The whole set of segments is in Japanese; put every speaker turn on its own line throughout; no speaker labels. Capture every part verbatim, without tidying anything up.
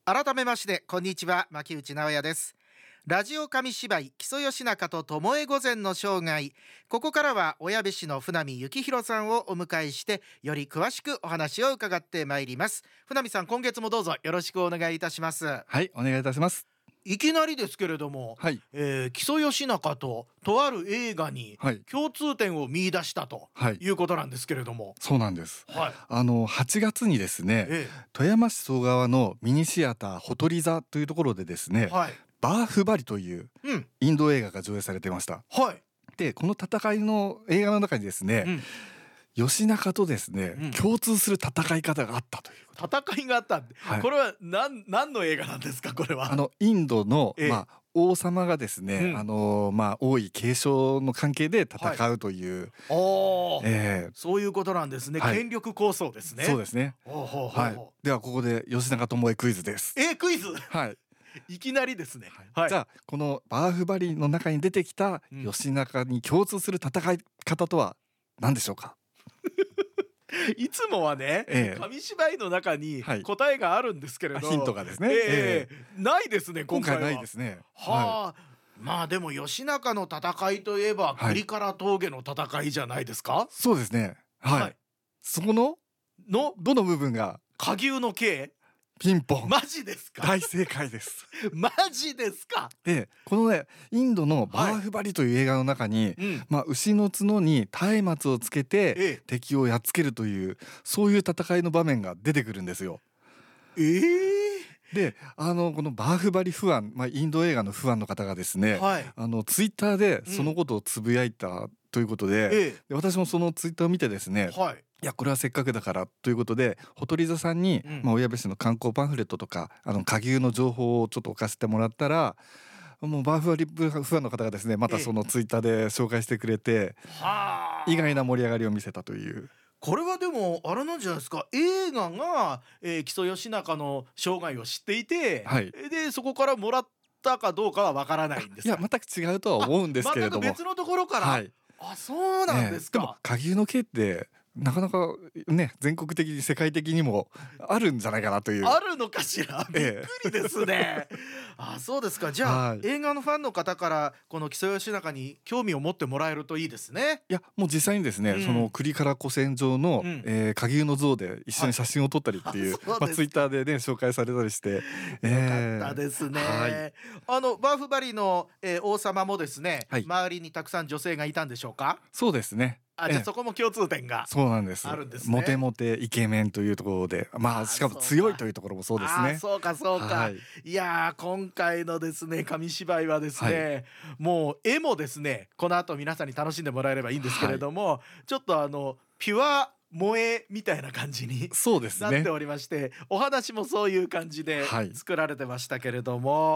改めましてこんにちは、牧内直也です。ラジオ紙芝居木曽義仲と巴御前の生涯、ここからは小矢部市の船見幸宏さんをお迎えしてより詳しくお話を伺ってまいります。船見さん、今月もどうぞよろしくお願いいたします。
はい、お願いいたします。
いきなりですけれども、はい、えー、木曽義仲ととある映画に共通点を見出したということなんですけれども、
はい、そうなんです、
はい、
あのはちがつにですね、ええ、富山市総川のミニシアターほとり座というところでですね、はい、バーフバリというインド映画が上映されていました、はい、でこの戦いの映画の中にですね、うん、義仲とですね、うん、共通する戦い方があったということ。
戦いがあった、はい、これは 何, 何の映画なんですか？これは
あのインドの、ええ、まあ、王様がですね、うん、あのまあ、王位継承の関係で戦うという、
はい、えー、そういうことなんですね、はい、権力構想ですね。
そうですね。
ほうほうほう、
はい、ではここで義仲巴クイズです。
えー、クイズ、
はい、
いきなりですね、
はいはい、じゃあこのバーフバリの中に出てきた義仲に共通する戦い方とは何でしょうか？
いつもはね、ええ、紙芝居の中に答えがあるんですけれど、
ヒントがですね、
ええ、ないですね今回は。
今回ないですね。
はあ、はい、まあでも義仲の戦いといえば栗から峠の戦いじゃないですか？
そうですね、はい、はい、そこの
の
どの部分が
下牛の刑？
ピンポン。
マジですか？
大正解です
マジですか？
でこのねインドのバーフバリという映画の中に、はい、うん、まあ、牛の角に松明をつけて、ええ、敵をやっつけるというそういう戦いの場面が出てくるんですよ。
えー
であのこのバーフバリファン、まあ、インド映画のファンの方がですね、はい、あのツイッターでそのことをつぶやいたということで、うん、で私もそのツイッターを見てですね、はい、いやこれはせっかくだからということでほとり座さんに、うん、まあ、小矢部市の観光パンフレットとかあの下牛の情報をちょっと置かせてもらったら、もうバーフバリファンの方がですねまたそのツイッターで紹介してくれて、意外な盛り上がりを見せたという。
これはでもあれなんじゃないですか、映画が、えー、木曽義仲の生涯を知っていて、はい、でそこからもらったかどうかはわからないんですか？
いや全く違うとは思うんですけれども、
全く別のところから、はい、あ、そうなんですか、
ね、でも下牛の刑ってなかなかね全国的に世界的にもあるんじゃないかなという。
あるのかしら、びっくりですね、ええ、あ、そうですか。じゃあ、はい、映画のファンの方からこの木曽義仲に興味を持ってもらえるといいですね。
いやもう実際にですね、うん、その栗から古戦場の、うん、えー、下牛の像で一緒に写真を撮ったりっていう、はい、まあ、ツイッターでね紹介されたりして、
えー、よかったですね、はい、あのバーフバリの、えー、王様もですね、はい、周りにたくさん女性がいたんでしょうか？
そうですね。
あ、じゃあそこも共通点が
そうなんです。
あるんですね。
モテモテイケメンというところで、まあしかも強いというところもそうですね。
あ、そうかそうか、はい、いや今回のですね紙芝居はですね、はい、もう絵もですねこの後皆さんに楽しんでもらえればいいんですけれども、はい、ちょっとあのピュア萌えみたいな感じに
そうですね、
なっておりまして、お話もそういう感じで作られてましたけれども、はい、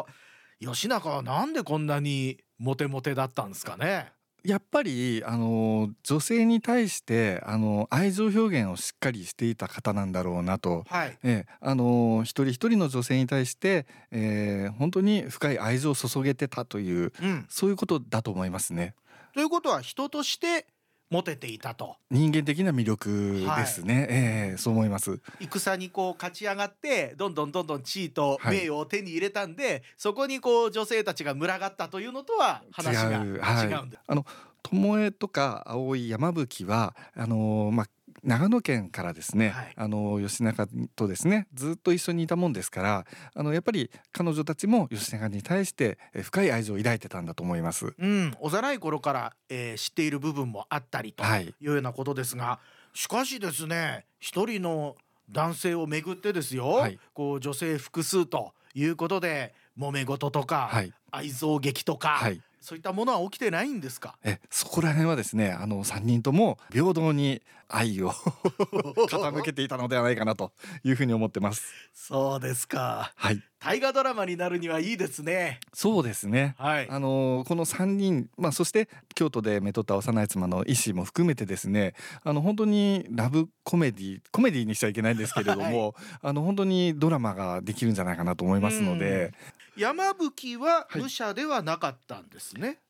義仲はなんでこんなにモテモテだったんですかね？
やっぱりあの女性に対してあの愛情表現をしっかりしていた方なんだろうなと、はい、えあの一人一人の女性に対して、えー、本当に深い愛情を注げてたという、うん、そういうことだと思いますね。
ということは人としてモテていたと、
人間的な魅力ですね、はい、えー、そう思います。
戦にこう勝ち上がってどんどんどんどん地位と名誉を手に入れたんで、はい、そこにこう女性たちが群がったというのとは話が違う、はい、違うんです。
あの巴とか葵山吹はあのー、まあ長野県からですね、はい、あの義仲とですねずっと一緒にいたもんですから、あのやっぱり彼女たちも義仲に対して深い愛情を抱いてたんだと思います、
うん、幼い頃から、えー、知っている部分もあったりというようなことですが、はい、しかしですね一人の男性をめぐってですよ、はい、こう女性複数ということで揉め事とか、はい、愛憎劇とか、はい、そういったものは起きてないんですか？
えそこら辺はですねあのさんにんとも平等に愛を傾けていたのではないかなというふうに思ってます。
そうですか、はい、大河ドラマになるにはいいですね。
そうですね、はい、あのこのさんにん、まあ、そして京都でめとった幼い妻の医師も含めてですね、あの本当にラブコメディコメディにしちゃいけないんですけれども、はい、あの本当にドラマができるんじゃないかなと思いますので。
山吹は武者ではなかったんですね、はい、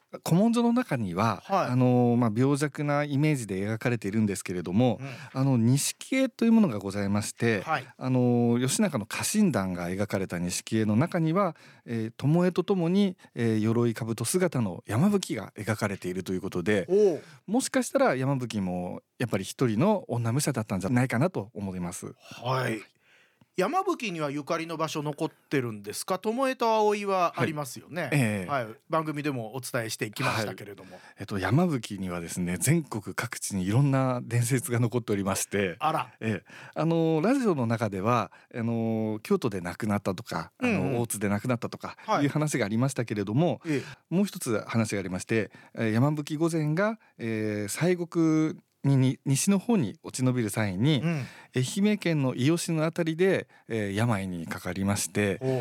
古文書の中には、はい、あのまあ、病弱なイメージで描かれているんですけれども、うん、あの錦絵というものがございまして、はい、あの義仲の家臣団が描かれた錦絵の中には、えー、巴とともに、えー、鎧兜姿の山吹が描かれているということで、もしかしたら山吹もやっぱり一人の女武者だったんじゃないかなと思います。
はい、山吹にはゆかりの場所残ってるんですか？巴と葵はありますよね、はいえーはい、番組でもお伝えしてきましたけれども、はい
えっと、山吹にはですね全国各地にいろんな伝説が残っておりまして、
あら、
えー、あのラジオの中ではあの京都で亡くなったとか、あの、うんうん、大津で亡くなったとかいう話がありましたけれども、はい、もう一つ話がありまして、山吹御前が、えー、西国に西の方に落ち延びる際に、うん、愛媛県の伊予市のあたりで、えー、病にかかりまして、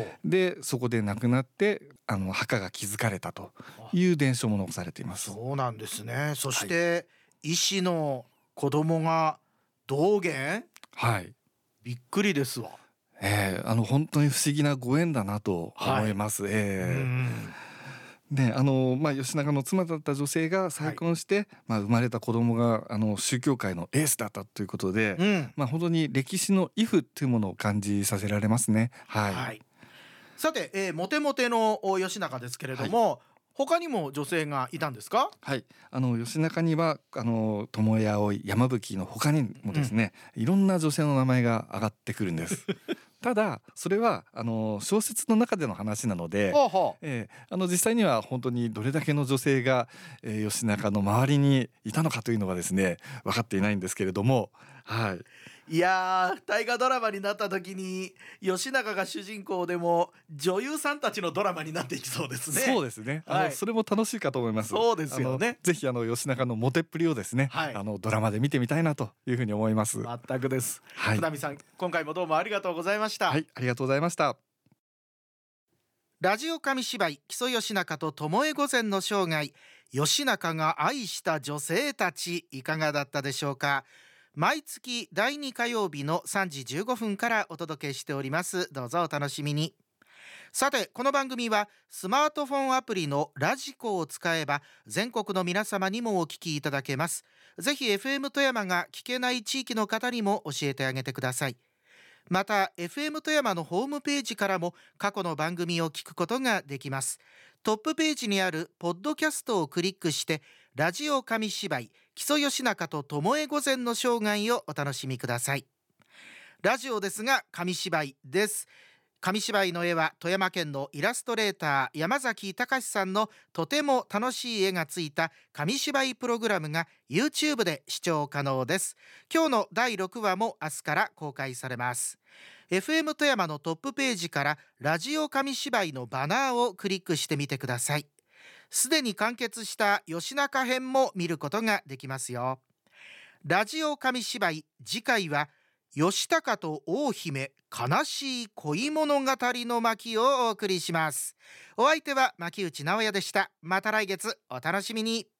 でそこで亡くなってあの墓が築かれたという伝承も残されています。
そうなんですね。そして、はい、医師の子供が道元、はい、びっくりですわ。
えー、あの本当に不思議なご縁だなと思います。はい、えーうんであのまあ、義仲の妻だった女性が再婚して、はい、まあ、生まれた子供があの宗教界のエースだったということで、うん、まあ、本当に歴史のイフというものを感じさせられますね。はいはい、
さて、えー、モテモテの義仲ですけれども、はい、他にも女性がいたんですか？
はい、あの義仲にはあの巴や葵、山吹の他にもですね、うん、いろんな女性の名前が上がってくるんですただそれはあの小説の中での話なので、ほうほう、えー、あの実際には本当にどれだけの女性が、えー、義仲の周りにいたのかというのはですね分かっていないんですけれども、はい、
いやー、大河ドラマになった時に義仲が主人公でも女優さんたちのドラマになっていきそうですね。
そうですね、あの、はい、それも楽しいかと思います。
そうですよね。
ぜひあの義仲のモテっぷりをですね、はい、あのドラマで見てみたいなというふうに思います。
全くです、はい、船見さん、今回もどうもありがとうございました。
はい、ありがとうございました。
ラジオ紙芝居木曽義仲と巴御前の生涯、義仲が愛した女性たち、いかがだったでしょうか。毎月だいに火曜日のさんじじゅうごふんからお届けしております。どうぞお楽しみに。さて、この番組はスマートフォンアプリのラジコを使えば全国の皆様にもお聞きいただけます。ぜひ エフエム 富山が聞けない地域の方にも教えてあげてください。また エフエム 富山のホームページからも過去の番組を聞くことができます。トップページにあるポッドキャストをクリックしてラジオ紙芝居木曽義仲と巴御前の生涯をお楽しみください。ラジオですが紙芝居です。紙芝居の絵は富山県のイラストレーター山崎隆さんのとても楽しい絵がついた紙芝居プログラムが YouTube で視聴可能です。今日のだいろくわも明日から公開されます。 エフエム 富山のトップページからラジオ紙芝居のバナーをクリックしてみてください。すでに完結した義仲編も見ることができますよ。ラジオ紙芝居、次回は義高と大姫悲しい恋物語の巻をお送りします。お相手は牧内直也でした。また来月お楽しみに。